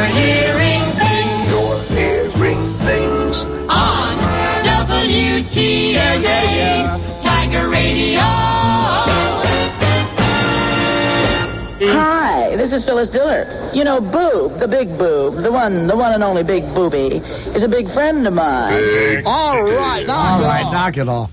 hearing things. You're hearing things. On WTAA Tiger Radio. Hi, this is Phyllis Diller. You know, Boob, the big boob, the one and only big booby, is a big friend of mine. All right, knock it off.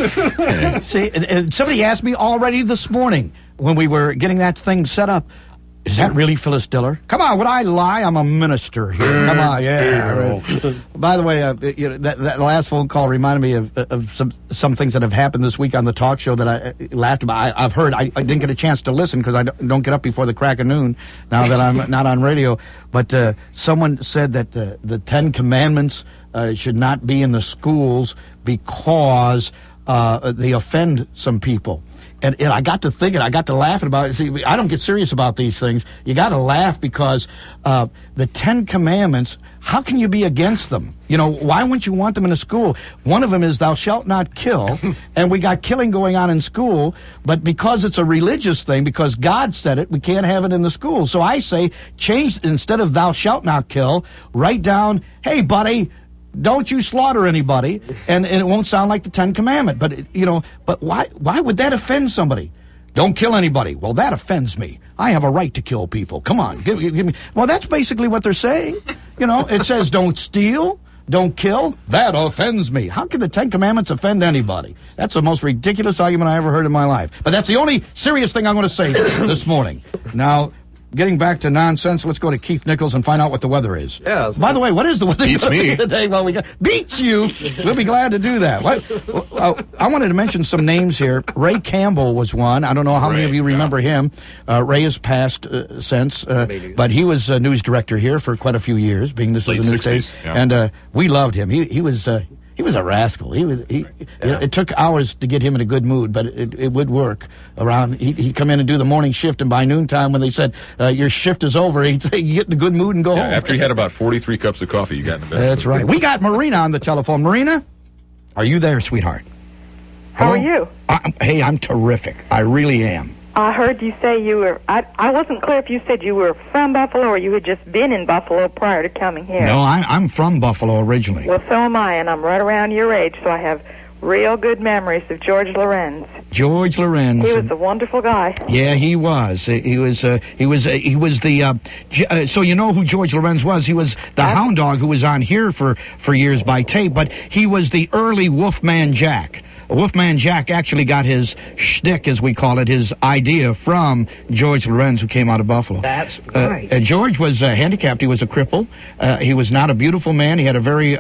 See, and somebody asked me already this morning when we were getting that thing set up, is that really Phyllis Diller? Come on, would I lie? I'm a minister here. Come on, yeah. By the way, that last phone call reminded me of some things that have happened this week on the talk show that I laughed about. I've heard. I didn't get a chance to listen because I don't get up before the crack of noon now that I'm not on radio. But someone said that the Ten Commandments should not be in the schools because they offend some people. And I got to thinking, I got to laughing about it. See, I don't get serious about these things. You got to laugh because the Ten Commandments, how can you be against them? You know, why wouldn't you want them in a school? One of them is thou shalt not kill, and we got killing going on in school, but because it's a religious thing, because God said it, we can't have it in the school. So I say, change, instead of thou shalt not kill, write down, hey, buddy, don't you slaughter anybody, and it won't sound like the Ten Commandment. But but why would that offend somebody? Don't kill anybody. Well, that offends me. I have a right to kill people. Come on, give me. Well, that's basically what they're saying. You know, it says don't steal, don't kill. That offends me. How can the Ten Commandments offend anybody? That's the most ridiculous argument I ever heard in my life. But that's the only serious thing I'm going to say this morning. Now, getting back to nonsense, let's go to Keith Nichols and find out what the weather is. Yeah. By the way, what is the weather Beats me today? Well, beats you. We'll be glad to do that. I wanted to mention some names here. Ray Campbell was one. I don't know how many of you remember him. Ray has passed since, but he was a news director here for quite a few years, being this is a news station, and we loved him. He was a rascal. It took hours to get him in a good mood, but it would work around. He'd come in and do the morning shift, and by noontime, when they said, your shift is over, he'd say, you get in a good mood and go home. After he had about 43 cups of coffee, you got in the bed. That's right. We got Marina on the telephone. Marina, are you there, sweetheart? How are you? Hey, I'm terrific. I really am. I heard you say you were, I wasn't clear if you said you were from Buffalo or you had just been in Buffalo prior to coming here. No, I'm from Buffalo originally. Well, so am I, and I'm right around your age, so I have real good memories of George Lorenz. George Lorenz. He was a wonderful guy. Yeah, he was. He was the, so you know who George Lorenz was. He was the hound dog who was on here for years by tape, but he was the early Wolfman Jack. Wolfman Jack actually got his shtick, as we call it, his idea from George Lorenz, who came out of Buffalo. That's right. George was handicapped. He was a cripple. He was not a beautiful man. He had a very,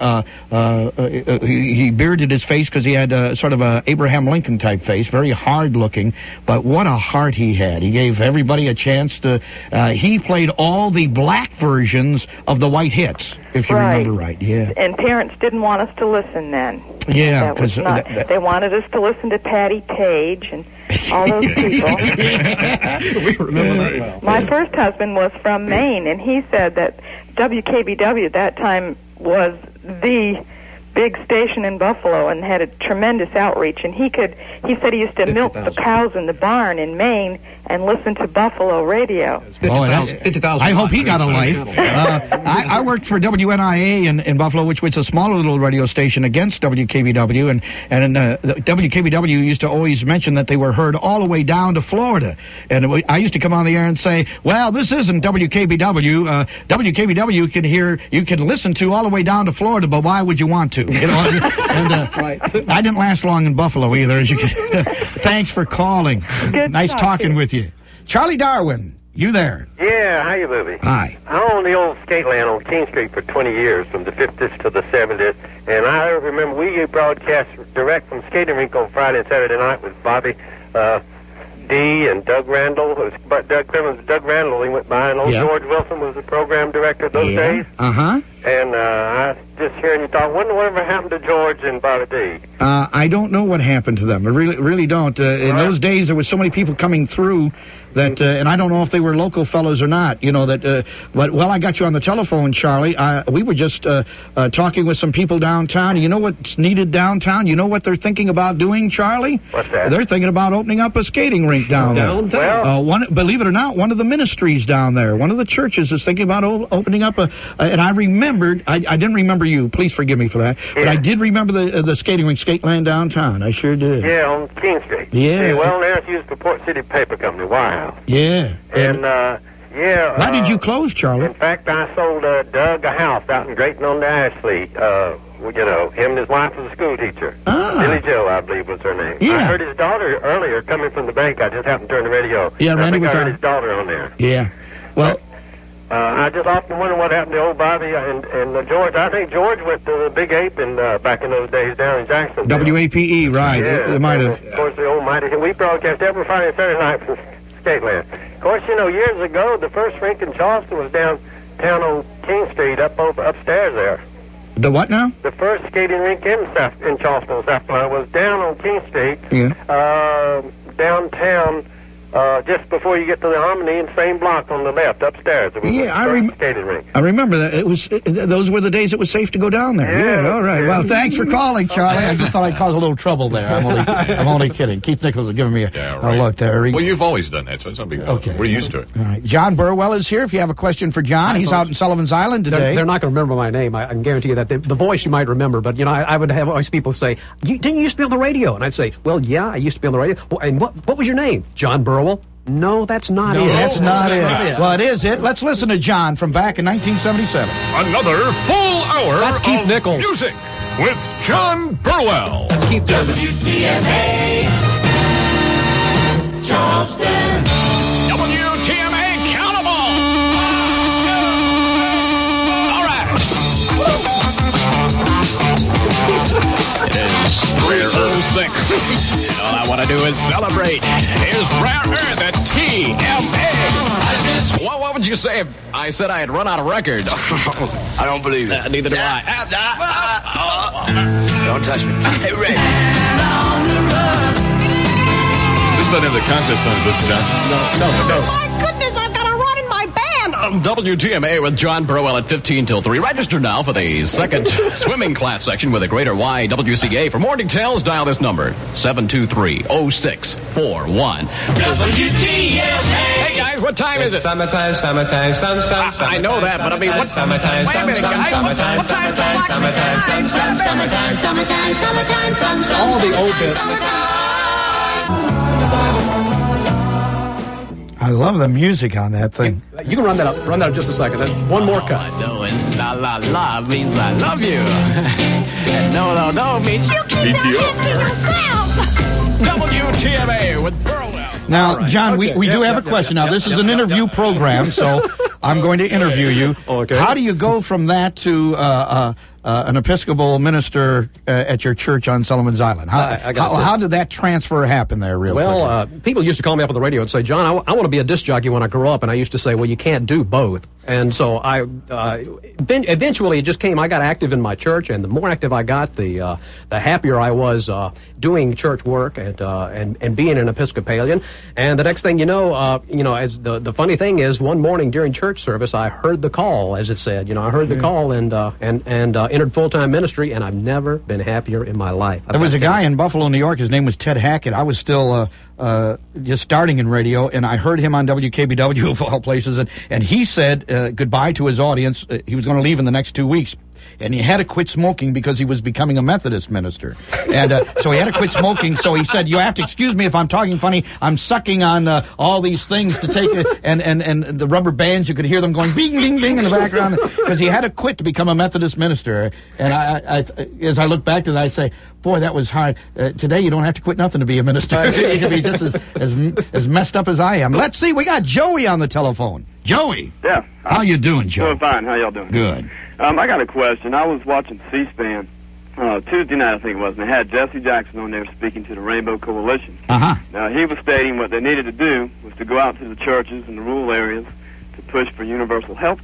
he bearded his face because he had sort of a Abraham Lincoln type face, very hard looking, but what a heart he had. He gave everybody a chance to, he played all the black versions of the white hits, if you remember right. Yeah. And parents didn't want us to listen then. Yeah, because they wanted us to listen to Patty Page and all those people. We remember that well. My first husband was from Maine, and he said that WKBW at that time was the big station in Buffalo and had a tremendous outreach. And he said he used to milk the cows in the barn in Maine and listen to Buffalo radio. 50,000. I hope he got a life. I worked for WNIA in Buffalo, which was a smaller little radio station against WKBW, and WKBW used to always mention that they were heard all the way down to Florida. And I used to come on the air and say, well, this isn't WKBW. WKBW you can listen to all the way down to Florida, but why would you want to? You know, and Right. I didn't last long in Buffalo either. As you can, thanks for calling. Nice talking with you. Charlie Darwin, you there? Yeah, how you, Booby? Hi. I owned the old skate land on King Street for 20 years, from the 50s to the 70s, and I remember we broadcast direct from skating rink on Friday and Saturday night with Bobby D and Doug Randall. It was Doug Crimmins, Doug Randall, he went by, and old George Wilson was the program director those days. Uh-huh. And I just hearing you talk, whatever happened to George and Bobby D? I don't know what happened to them. I really don't. In those days, there was so many people coming through that, and I don't know if they were local fellows or not. You know that. But while I got you on the telephone, Charlie, we were just talking with some people downtown. You know what's needed downtown? You know what they're thinking about doing, Charlie? What's that? They're thinking about opening up a skating rink down there. Well, Believe it or not, one of the ministries down there, one of the churches is thinking about opening up and I remembered. I didn't remember you. Please forgive me for that. But I did remember the skating rink, Skateland downtown. I sure did. Yeah, on King Street. Yeah. Well, now it's used for Port City Paper Company, Wirehouse. Yeah. And, why did you close, Charlie? In fact, I sold Doug a house out in Drayton-on-the-Ashley. You know, him and his wife was a school teacher. Billy Joe, I believe, was her name. Yeah. I heard his daughter earlier coming from the bank. I just happened to turn the radio. Yeah, Randy was I heard on. his daughter on there. Yeah. Well, I just often wonder what happened to old Bobby and George. I think George went to the Big Ape back in those days down in Jacksonville. WAPE, right. Yeah, It might have. Of course, the old mighty. We broadcast every Friday and Saturday night from Skateland. Of course, you know, years ago, the first rink in Charleston was downtown on King Street, upstairs there. The what now? The first skating rink in Charleston, South Carolina, was down on King Street, downtown, just before you get to the Harmony, and same block on the left, upstairs. It was the skating rink. I remember that. Those were the days it was safe to go down there. Yeah, all right. Well, thanks for calling, Charlie. I just thought I'd cause a little trouble there. I'm only kidding. Keith Nichols was giving me a look there. Well, you've always done that, so it's not big deal. Okay. We're used to it. All right. John Burwell is here. If you have a question for John, he's out in Sullivan's Island today. They're not going to remember my name. I can guarantee you that. The voice you might remember, but, you know, I would have always people say, didn't you used to be on the radio? And I'd say, well, yeah, I used to be on the radio. Well, and what was your name? John Burwell? No, that's not it. That's not it. Well, it is it. Let's listen to John from back in 1977. Another full hour That's Keith of Nichols. music with John Burwell. Let's keep WTMA, Charleston. WTMA Countable. All right. It is 3:06. All I want to do is celebrate. Here's Rare Earth at TMA. What would you say if I said I had run out of record? I don't believe it. Neither do I. Don't touch me. Hey, Ray. This doesn't have the contest on it, does it, John? No. My goodness, I've got to run in my band. WTMA with John Burwell at 15 till 3. Register now for the second swimming class section with a greater YWCA. For more details, dial this number, 723-0641. WTMA. Hey, guys, what time is it? Summertime. I know that, but I mean, what? Summertime. Wait a minute, guys. What time? Summertime. all the old bits. I love the music on that thing. You can run that up in just a second. Then one more cut. I know it's la la la means I love you. And no means you PTO. WTMA with Burwell. Now, John, we do have a question. Now, this is an interview program, so I'm going to interview you. Okay. How do you go from that to an Episcopal minister at your church on Sullivan's Island? How did that transfer happen there, real quick? Well, people used to call me up on the radio and say, John, I want to be a disc jockey when I grow up. And I used to say, well, you can't do both. And so eventually it just came. I got active in my church, and the more active I got, the happier I was doing church work and being an Episcopalian. And the next thing you know, as the funny thing is, one morning during church service, I heard the call, as it said. I heard the call and entered full-time ministry, and I've never been happier in my life. There was a guy in Buffalo, New York. His name was Ted Hackett. I was still just starting in radio, and I heard him on WKBW of all places, and he said goodbye to his audience. He was going to leave in the next 2 weeks. And he had to quit smoking because he was becoming a Methodist minister. And so he had to quit smoking. So he said, you have to excuse me if I'm talking funny. I'm sucking on all these things to take it. And the rubber bands, you could hear them going bing, bing, bing in the background. Because he had to quit to become a Methodist minister. And I as I look back to that, I say, boy, that was hard. Today you don't have to quit nothing to be a minister. You can be just as messed up as I am. Let's see. We got Joey on the telephone. Joey. Yeah. How you doing, Joey? Doing fine. How y'all doing? Good. I got a question. I was watching C-SPAN Tuesday night, I think it was, and they had Jesse Jackson on there speaking to the Rainbow Coalition. Uh-huh. Now, he was stating what they needed to do was to go out to the churches and the rural areas to push for universal health care.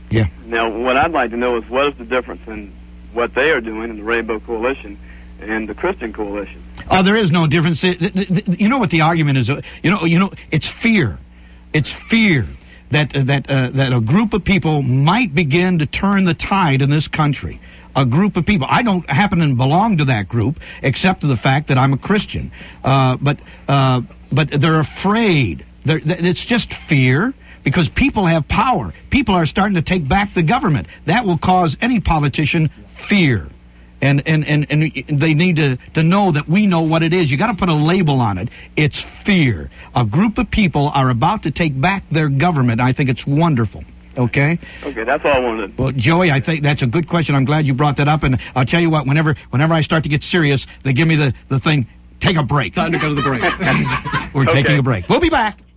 Yeah. Now, what I'd like to know is what is the difference in what they are doing in the Rainbow Coalition and the Christian Coalition? Oh, there is no difference. You know what the argument is? You know, it's fear. It's fear that a group of people might begin to turn the tide in this country. A group of people. I don't happen to belong to that group, except to the fact that I'm a Christian. But they're afraid. It's just fear. Because people have power. People are starting to take back the government. That will cause any politician fear. And they need to know that we know what it is. You got to put a label on it. It's fear. A group of people are about to take back their government. I think it's wonderful. Okay? Okay, that's all I wanted. Well, Joey, I think that's a good question. I'm glad you brought that up. And I'll tell you what, whenever I start to get serious, they give me the thing, take a break. Time to go to the break. We're taking a break. We'll be back.